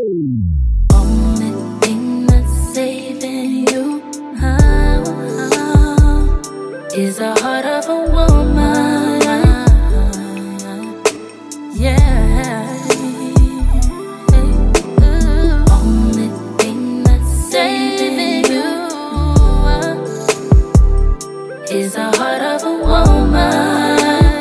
Only thing that's saving you is the heart of a woman. Yeah. Only thing that's saving you is the heart of a woman.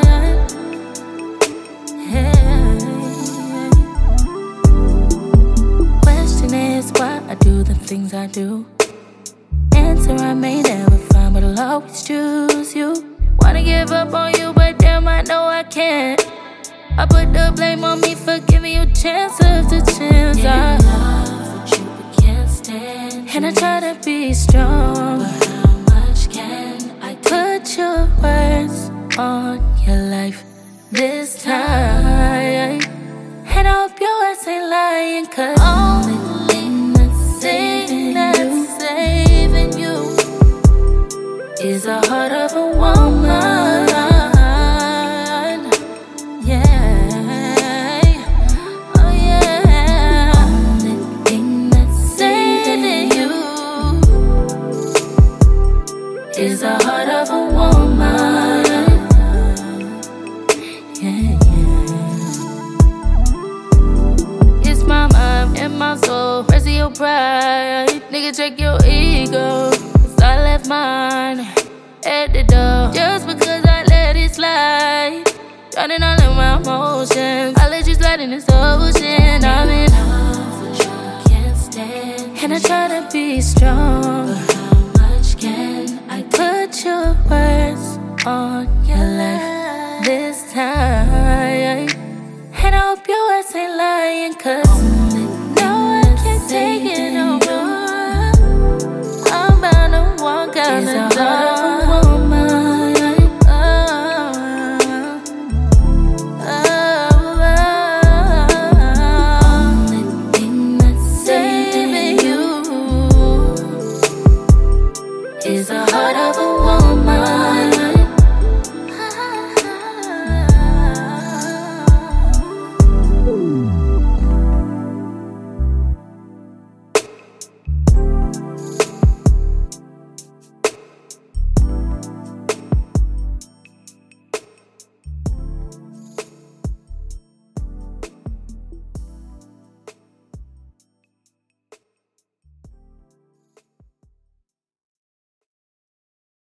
Question is why I do the things I do. Answer I may never find, but I'll always choose you. Wanna give up on you, but damn, I know I can't. I put the blame on me for giving you chance after chance. I love what you but can't stand, and I try to be strong, but how much can I put your words on your life this time? And I hope your words ain't lying, 'cause only thing that's saving you is the heart of a woman. Yeah. Oh yeah. Only thing that's saving you is the heart of a woman. Yeah, yeah. It's my mind and my soul. Rest of your pride, nigga, check your ego. I left mine at the door just because I let it slide. Drowning all in my emotions, I let you slide in this ocean. I'm in love with you, can't stand, and I try to be strong, but how much can I put your words on your life this time? And I hope your words ain't lying, 'cause